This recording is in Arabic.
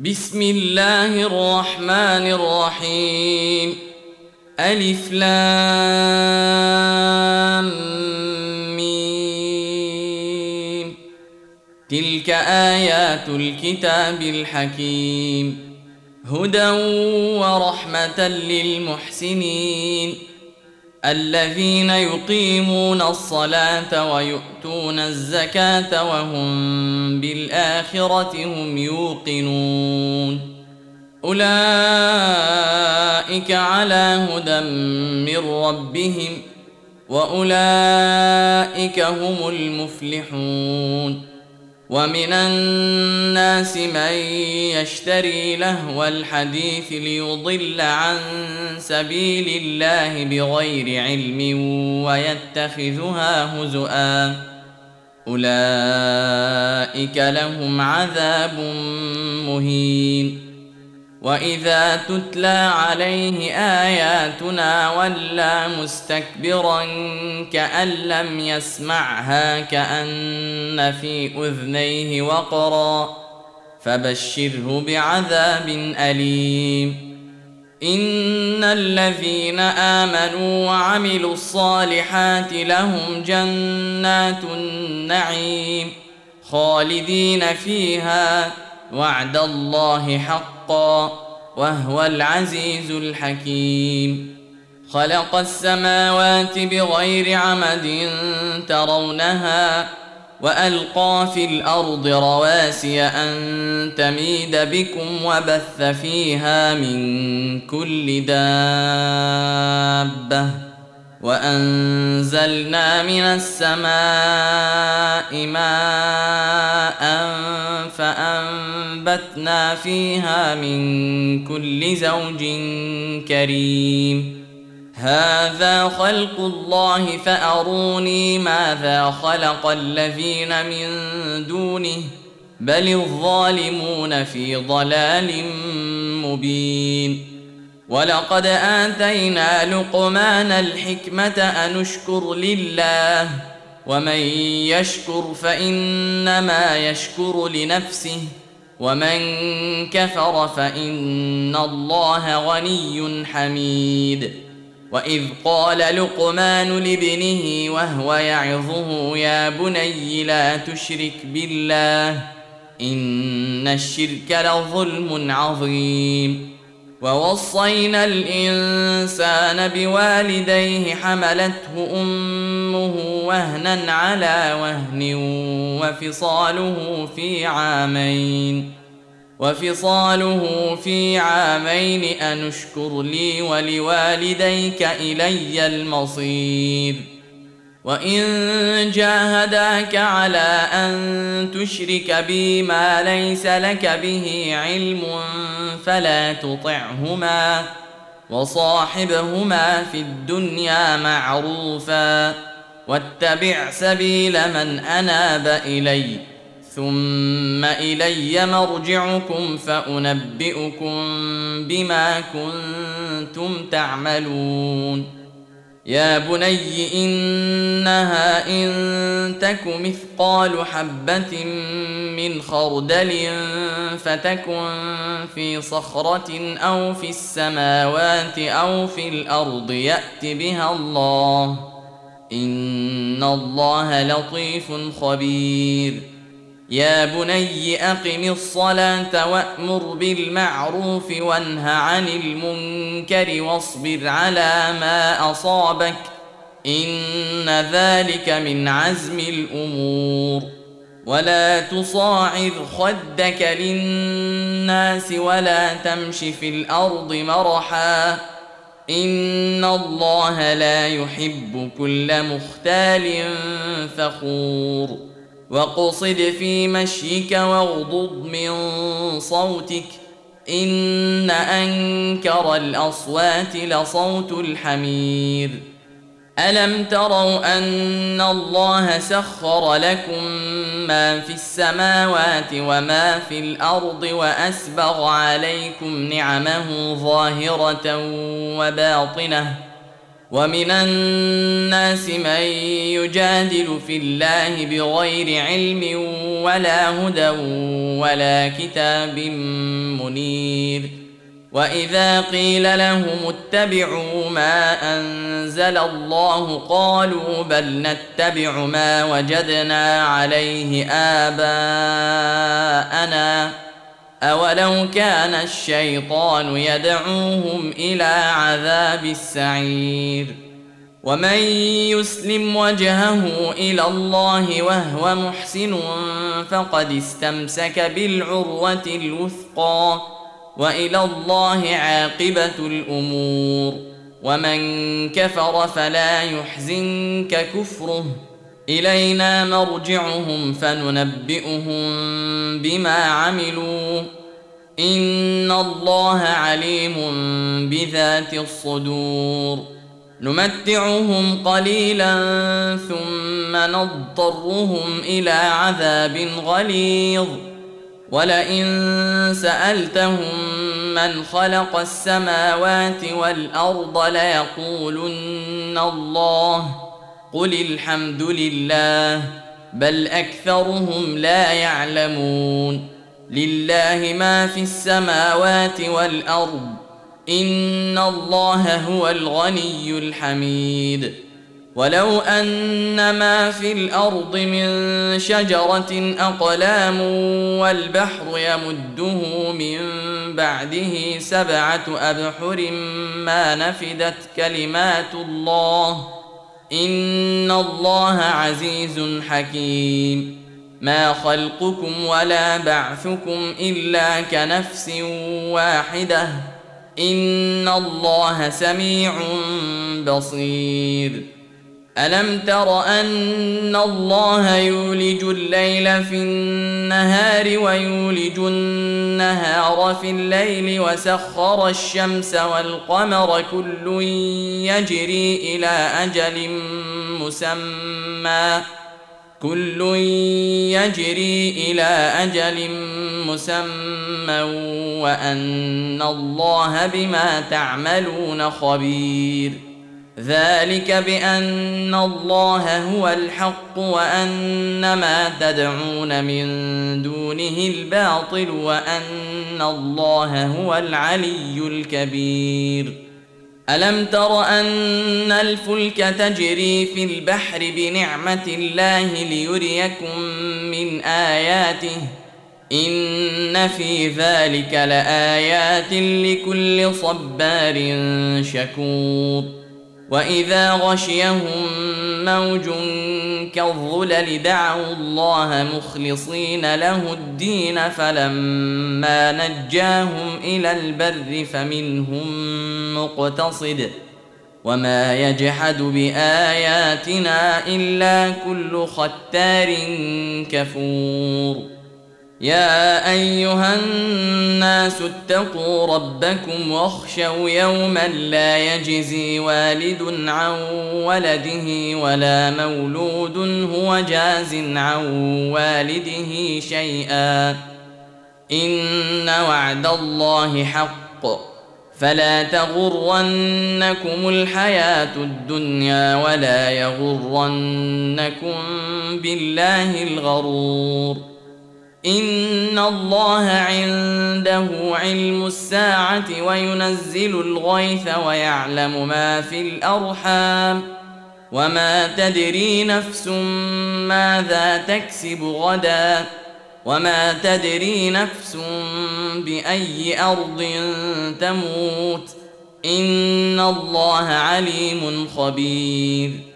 بسم الله الرحمن الرحيم. ألف لام ميم. تلك آيات الكتاب الحكيم، هدى ورحمة للمحسنين الذين يقيمون الصلاة ويؤتون الزكاة وهم بالآخرة هم يوقنون. أولئك على هدى من ربهم وأولئك هم المفلحون. ومن الناس من يشتري لهو الحديث ليضل عن سبيل الله بغير علم ويتخذها هزؤا، أولئك لهم عذاب مهين. وإذا تتلى عليه آياتنا ولى مستكبرا كأن لم يسمعها كأن في أذنيه وقرا، فبشره بعذاب أليم. إن الذين آمنوا وعملوا الصالحات لهم جنات النعيم خالدين فيها، وعد الله حقا وهو العزيز الحكيم. خلق السماوات بغير عمد ترونها وألقى في الأرض رواسي أن تميد بكم وبث فيها من كل دابة، وأنزلنا من السماء ماء فأنبتنا فيها من كل زوج كريم. هذا خلق الله فأروني ماذا خلق الذين من دونه بل الظالمون في ضلال مبين. ولقد آتينا لقمان الحكمة أن اشكر لله، ومن يشكر فإنما يشكر لنفسه، ومن كفر فإن الله غني حميد. وإذ قال لقمان لابنه وهو يعظه يا بني لا تشرك بالله إن الشرك لظلم عظيم. ووصينا الإنسان بوالديه حملته أمه وهنا على وهن وفصاله في عامين أن اشكر لي ولوالديك إلي المصير. وإن جاهداك على أن تشرك بي ما ليس لك به علم فلا تطعهما، وصاحبهما في الدنيا معروفا، واتبع سبيل من أناب إلي، ثم إلي مرجعكم فأنبئكم بما كنتم تعملون. يا بني إنها إن تك مثقال حبة من خردل فتكن في صخرة أو في السماوات أو في الأرض يأت بها الله، إن الله لطيف خبير. يا بني أقم الصلاة وأمر بالمعروف وانه عن المنكر واصبر على ما أصابك، إن ذلك من عزم الأمور. ولا تصاعر خدك للناس ولا تمش في الأرض مرحا، إن الله لا يحب كل مختال فخور. واقصد في مشيك واغضض من صوتك، إن أنكر الأصوات لصوت الحمير. ألم تروا أن الله سخر لكم ما في السماوات وما في الأرض وأسبغ عليكم نعمه ظاهرة وباطنة، ومن الناس من يجادل في الله بغير علم ولا هدى ولا كتاب منير. وإذا قيل لهم اتبعوا ما أنزل الله قالوا بل نتبع ما وجدنا عليه آباءنا أولو كان الشيطان يدعوهم إلى عذاب السعير. ومن يسلم وجهه إلى الله وهو محسن فقد استمسك بالعروة الوثقى وإلى الله عاقبة الأمور. ومن كفر فلا يحزنك كفره إلينا مرجعهم فننبئهم بما عملوا إن الله عليم بذات الصدور. نمتعهم قليلا ثم نضطرهم إلى عذاب غليظ. ولئن سألتهم من خلق السماوات والأرض ليقولن الله قل الحمد لله بل أكثرهم لا يعلمون. لله ما في السماوات والأرض إن الله هو الغني الحميد. ولو أن ما في الأرض من شجرة أقلام والبحر يمده من بعده 7 أبحر ما نفدت كلمات الله إن الله عزيز حكيم. ما خلقكم ولا بعثكم إلا كنفس واحدة إن الله سميع بصير. ألم تر أن الله يولج الليل في النهار ويولج النهار في الليل وسخر الشمس والقمر كل يجري إلى أجل مسمى وأن الله بما تعملون خبير. ذلك بأن الله هو الحق وأن ما تدعون من دونه الباطل وأن الله هو العلي الكبير. ألم تر أن الفلك تجري في البحر بنعمة الله ليريكم من آياته إن في ذلك لآيات لكل صبار شكور. وإذا غشيهم موج كالظلل دعوا الله مخلصين له الدين فلما نجاهم إلى البر فمنهم مقتصد وما يجحد بآياتنا إلا كل ختار كفور. يا أيها الناس اتقوا ربكم واخشوا يوما لا يجزي والد عن ولده ولا مولود هو جاز عن والده شيئا إن وعد الله حق فلا تغرنكم الحياة الدنيا ولا يغرنكم بالله الغرور. إن الله عنده علم الساعة وينزل الغيث ويعلم ما في الأرحام وما تدري نفس ماذا تكسب غدا وما تدري نفس بأي أرض تموت إن الله عليم خبير.